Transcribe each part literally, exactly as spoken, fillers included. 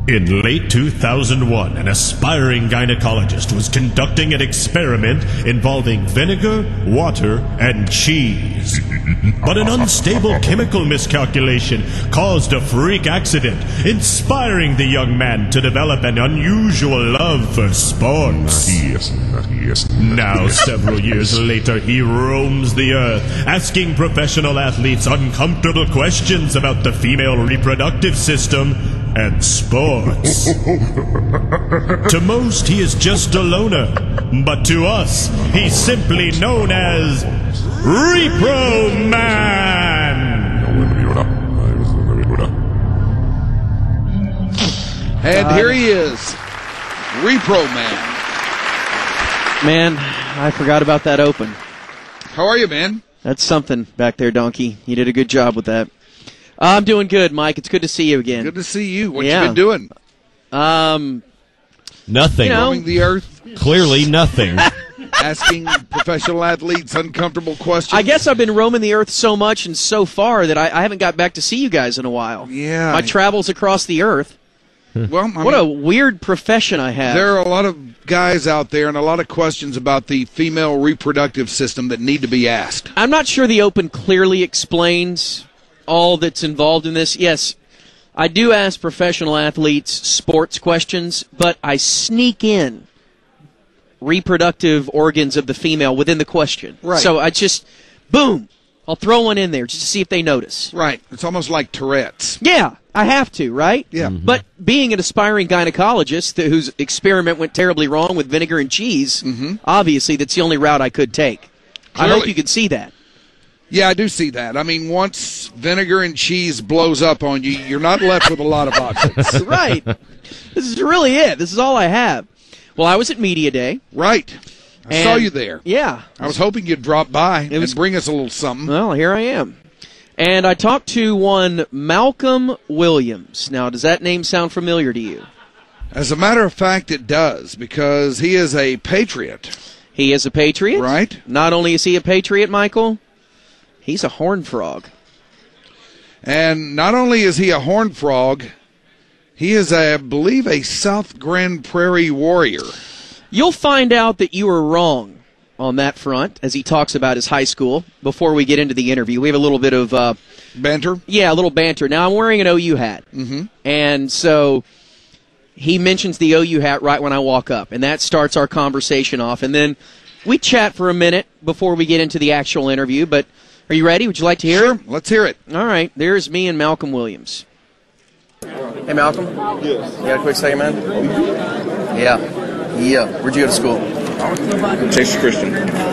In late two thousand one, an aspiring gynecologist was conducting an experiment involving vinegar, water, and cheese. But an unstable chemical miscalculation caused a freak accident, inspiring the young man to develop an unusual love for sports. Yes, yes. Now, several years later, he roams the earth, asking professional athletes uncomfortable questions about the female reproductive system and sports. To most, he is just a loner, but to us, he's simply known as Repro Man. And here he is, Repro Man. Man, I forgot about that open. How are you, man? That's something back there, Donkey. You did a good job with that. I'm doing good, Mike. It's good to see you again. Good to see you. What yeah. you been doing? Um, nothing. You know, Roaming the earth. Clearly nothing. Asking professional athletes uncomfortable questions. I guess I've been roaming the earth so much and so far that I, I haven't got back to see you guys in a while. Yeah. My travels across the earth. Well, I what mean, a weird profession I have. There are a lot of guys out there and a lot of questions about the female reproductive system that need to be asked. I'm not sure the Open clearly explains all that's involved in this. Yes, I do ask professional athletes sports questions, but I sneak in reproductive organs of the female within the question. Right. So I just, boom, I'll throw one in there just to see if they notice. Right. It's almost like Tourette's. Yeah, I have to, right? Yeah. Mm-hmm. But being an aspiring gynecologist th- whose experiment went terribly wrong with vinegar and cheese, Mm-hmm. obviously that's the only route I could take. I Clearly. hope you can see that. Yeah, I do see that. I mean, once vinegar and cheese blows up on you, you're not left with a lot of options. Right. This is really it. This is all I have. Well, I was at Media Day. Right. I and- saw you there. Yeah. I was hoping you'd drop by was- and bring us a little something. Well, here I am. And I talked to one Malcolm Williams. Now, does that name sound familiar to you? As a matter of fact, it does, because he is a patriot. He is a patriot. Right. Not only is he a patriot, Michael, he's a horned frog. And not only is he a horned frog, he is, I believe, a South Grand Prairie warrior. You'll find out that you were wrong on that front as he talks about his high school before we get into the interview. We have a little bit of... Uh, Banter? Yeah, a little banter. Now, I'm wearing an O U hat. Mm-hmm. And so he mentions the O U hat right when I walk up, and that starts our conversation off. And then we chat for a minute before we get into the actual interview. But are you ready? Would you like to hear Sure, it? let's hear it. All right, there's me and Malcolm Williams. Hey, Malcolm? Yes. You got a quick second, man? Yeah. Yeah. Where'd you go to school? Texas Christian.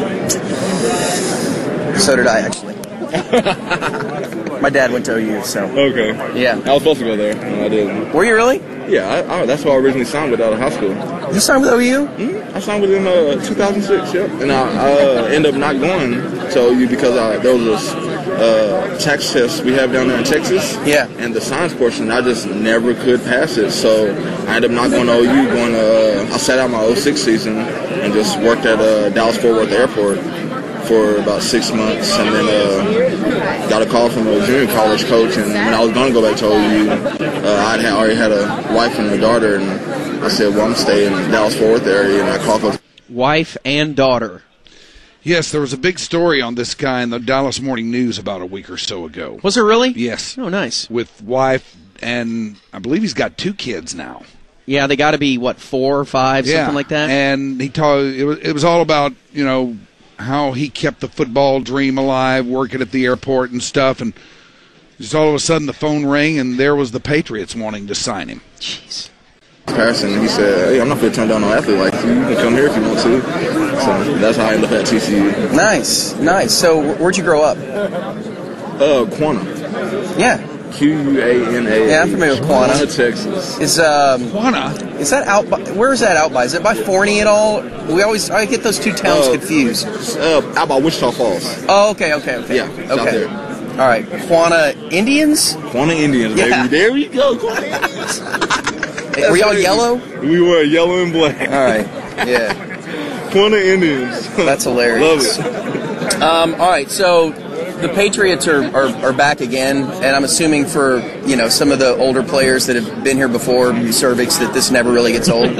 So did I, actually. My dad went to O U, so. Okay. Yeah. I was supposed to go there, and I didn't. Were you really? Yeah, I, I, that's why I originally signed with out of high school. You signed with O U? Mm-hmm. I signed with in uh, two thousand six, yep. And I uh, ended up not going to O U because I, there was this uh, tax test we have down there in Texas. Yeah. And the science portion, I just never could pass it. So I ended up not going to O U. Going to, uh, I sat out my oh six season and just worked at uh, Dallas-Fort Worth Airport for about six months, and then uh, got a call from a junior college coach. And when I was going to go back to O U, uh, I had already had a wife and a daughter, and I said, well, I'm staying in the Dallas-Fort Worth area, and I called Coach. Wife and daughter. Yes, there was a big story on this guy in the Dallas Morning News about a week or so ago. Was it really? Yes. Oh, nice. With wife, and I believe he's got two kids now. Yeah, they got to be, what, four or five, Yeah. something like that? And he told it was, it was all about, you know, how he kept the football dream alive, working at the airport and stuff, and just all of a sudden the phone rang, and there was the Patriots wanting to sign him. Jeez. Carson, he said, hey, I'm not going to turn down no athlete like you. You can come here if you want to. So that's how I ended up at T C U. Nice, nice. So where'd you grow up? Uh, Quanah. Yeah. Q U A N A. Yeah, I'm familiar with Quanah. Quanah, Texas. Is um Quanah? is that out by, where is that out by? Is it by Forney at all? We always I get those two towns Uh, confused. Uh, out by Wichita Falls. Oh, okay, okay, okay. Yeah, it's out okay. there. All right. Quanah Indians? Quanah Indians, Yeah. baby. There we go, Quanah Indians. Hey, were y'all right. yellow? We were yellow and black. All right. Yeah. Quanah Indians. That's hilarious. Love it. Um, all right, so the Patriots are, are, are back again, and I'm assuming for, you know, some of the older players that have been here before, cervix, that this never really gets old.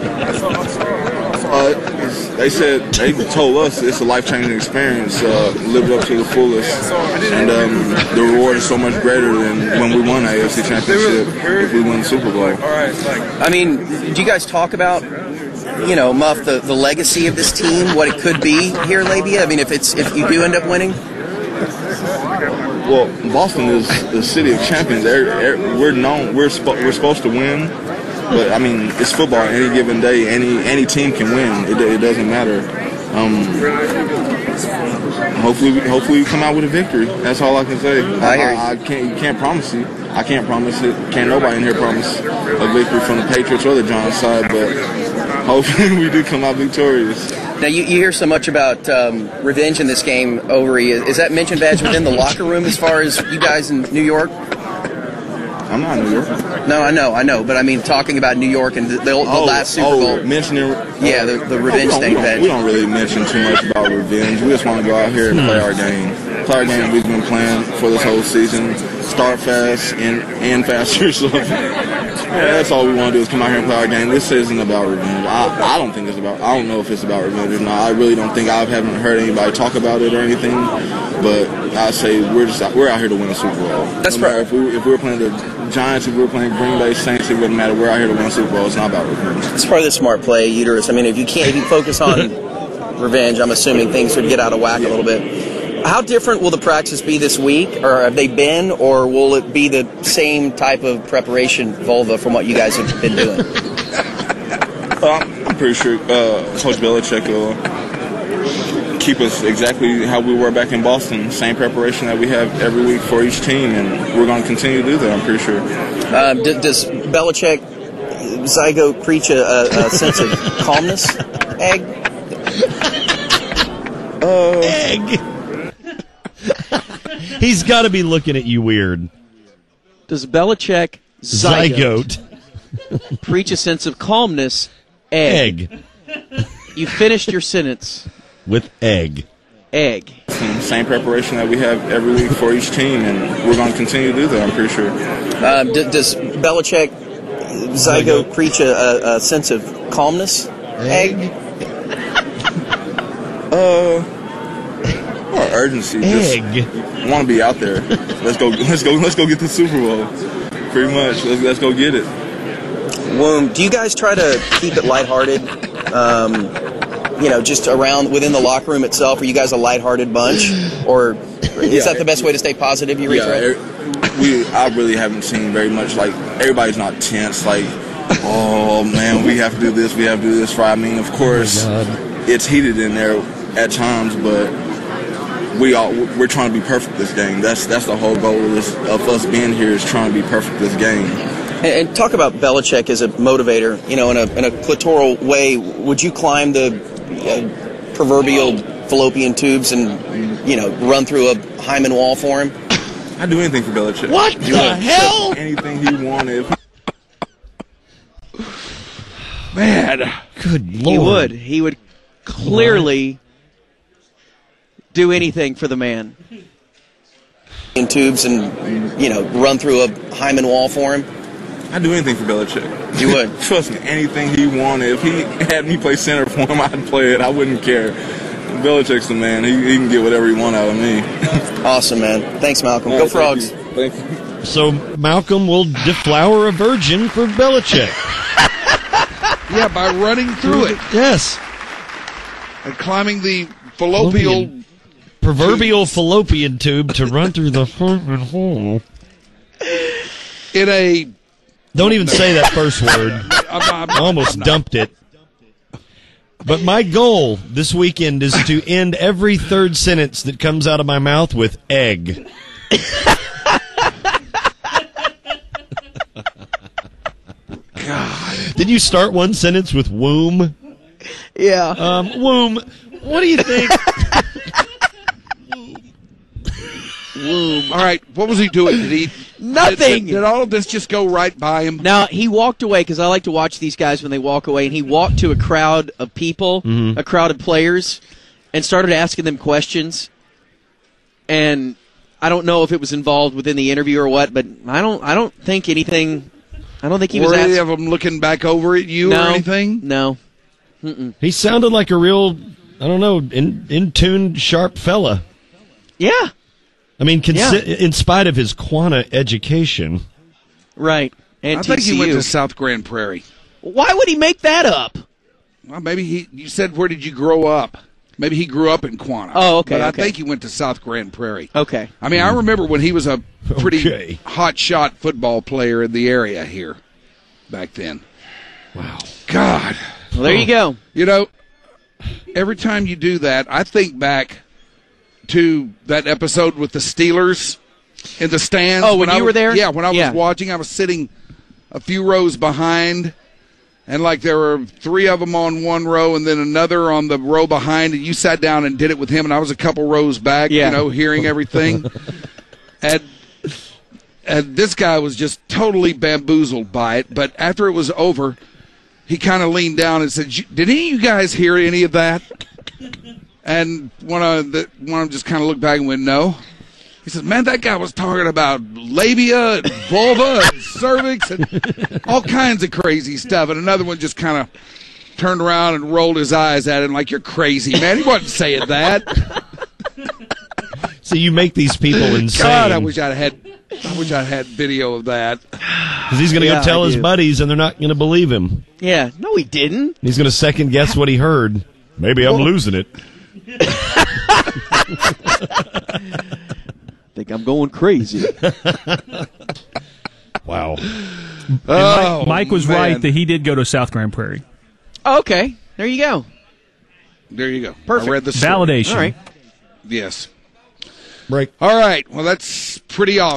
Uh, they said, they told us it's a life-changing experience, uh, lived up to the fullest, and um, the reward is so much greater than when we won the A F C Championship, if we win the Super Bowl. I mean, do you guys talk about, you know, Muff, the, the legacy of this team, what it could be here, Labia? I mean, if it's if you do end up winning? Well, Boston is the city of champions. They're, they're, we're known, we're, spo- we're supposed to win. But I mean, it's football. Any given day, any any team can win. It, it doesn't matter. Um, hopefully, we, hopefully we come out with a victory. That's all I can say. I hear you. I, I can't. You can't promise you. I can't promise it. Can't nobody in here promise a victory from the Patriots or the Giants side. But hopefully, we do come out victorious. Now, you, you hear so much about um, revenge in this game, Overy. Is, is that mentioned, Badge, within the locker room as far as you guys in New York? I'm not in New York. No, I know, I know, but I mean, talking about New York and the, the, the oh, last Super oh, Bowl. mentioning, yeah, the, the revenge oh, we thing. We don't, we don't really mention too much about revenge. We just want to go out here and play our game. Play our game we've been playing for this whole season. Start fast and, and faster. So yeah, that's all we want to do is come out here and play our game. This isn't about revenge. I, I don't think it's about. I don't know if it's about revenge or not. I really don't think I haven't heard anybody talk about it or anything. But I say we're just out, we're out here to win a Super Bowl. That's no right. If we if we were playing the Giants, if we were playing Green Bay Saints, it wouldn't matter. We're out here to win a Super Bowl. It's not about revenge. It's probably the smart play, Uterus. I mean, if you can't, if you focus on revenge, I'm assuming things would get out of whack a little bit. How different will the practice be this week, or have they been, or will it be the same type of preparation, Vulva, from what you guys have been doing? Well, I'm pretty sure uh, Coach Belichick will keep us exactly how we were back in Boston. Same preparation that we have every week for each team, and we're going to continue to do that, I'm pretty sure. Uh, d- does Belichick, Zygo, preach a, a, a sense of calmness, Egg? Uh, Egg! He's got to be looking at you weird. Does Belichick zygote, Zygote. preach a sense of calmness? Egg. Egg. You finished your sentence. With egg. Egg. Same preparation that we have every week for each team, and we're going to continue to do that, I'm pretty sure. Uh, d- does Belichick, Zygo, Zygote. preach a, a, a sense of calmness, Egg? Uh, or urgency. Egg. Just want to be out there. Let's go. Let's go. Let's go get the Super Bowl. Pretty much. Let's, let's go get it. Womb, do you guys try to keep it lighthearted? Um, you know, just around within the locker room itself. Are you guys a lighthearted bunch, or is Yeah. that the best way to stay positive? You Yeah, reach er, we. I really haven't seen very much. Like everybody's not tense. Like, oh man, we have to do this. We have to do this. Right? I mean, of course, it's heated in there at times, but we all we're trying to be perfect this game. That's that's the whole goal of this of us being here is trying to be perfect this game. And, and talk about Belichick as a motivator. You know, in a in a clitoral way, would you climb the uh, proverbial fallopian tubes and you know run through a hymen wall for him? I'd do anything for Belichick. What the hell? Anything he wanted. Man, Good Lord. He would. He would clearly do anything for the man. In tubes and you know run through a hymen wall for him. I'd do anything for Belichick. You would. Trust me, anything he wanted. If he had me play center for him, I'd play it. I wouldn't care. Belichick's the man. He, he can get whatever he wants out of me. Awesome, man. Thanks, Malcolm. All Go right, Frogs. Thank you. Thank you. So Malcolm will deflower a virgin for Belichick. yeah, by running through it Yes. and climbing the fallopial. Fallopian. Proverbial fallopian tube to run through the hymen hole. In a. Don't even say that first word. I'm, I'm, I almost I'm not- dumped it. But my goal this weekend is to end every third sentence that comes out of my mouth with egg. God. Did you start one sentence with womb? Yeah. Um, womb, what do you think? All right, what was he doing? Did he Nothing. Did, did all of this just go right by him? Now, he walked away, because I like to watch these guys when they walk away, and he walked to a crowd of people, Mm-hmm. a crowd of players, and started asking them questions. and I don't know if it was involved within the interview or what, but I don't I don't think anything. I don't think he Were was any asked. of them looking back over at you no, or anything? No. Mm-mm. He sounded like a real, I don't know, in in tuned, sharp fella. Yeah. I mean, consi- Yeah. in spite of his Quanah education. Right. And I think T C U. he went to South Grand Prairie. Why would he make that up? Well, maybe he. You said, where did you grow up? Maybe he grew up in Quanah. Oh, okay, But I okay. think he went to South Grand Prairie. Okay. I mean, I remember when he was a pretty Okay. hot shot football player in the area here back then. Wow. God. Well, there you go. You know, every time you do that, I think back to that episode with the Steelers in the stands. Oh, when I you was- were there? Yeah, when I was Yeah. watching, I was sitting a few rows behind, and like there were three of them on one row and then another on the row behind, and you sat down and did it with him, and I was a couple rows back, Yeah. you know, hearing everything. and and this guy was just totally bamboozled by it, but after it was over, he kind of leaned down and said, "Did any of you guys hear any of that?" And one of the one of them just kind of looked back and went, "No." He said, "Man, that guy was talking about labia and vulva and cervix and all kinds of crazy stuff." And another one just kind of turned around and rolled his eyes at him like, "You're crazy, man. He wasn't saying that." So you make these people insane. God, I wish I'd had. I wish I had video of that. Because he's going to Yeah, go tell I his do. buddies, and they're not going to believe him. Yeah. No, he didn't. He's going to second guess what he heard. Maybe I'm losing it. Think I'm going crazy. Wow. Oh, Mike, Mike was man. right that he did go to South Grand Prairie. Okay. There you go. There you go. Perfect. I read the story. Validation. All right. Yes. Break. All right. Well, that's pretty awesome.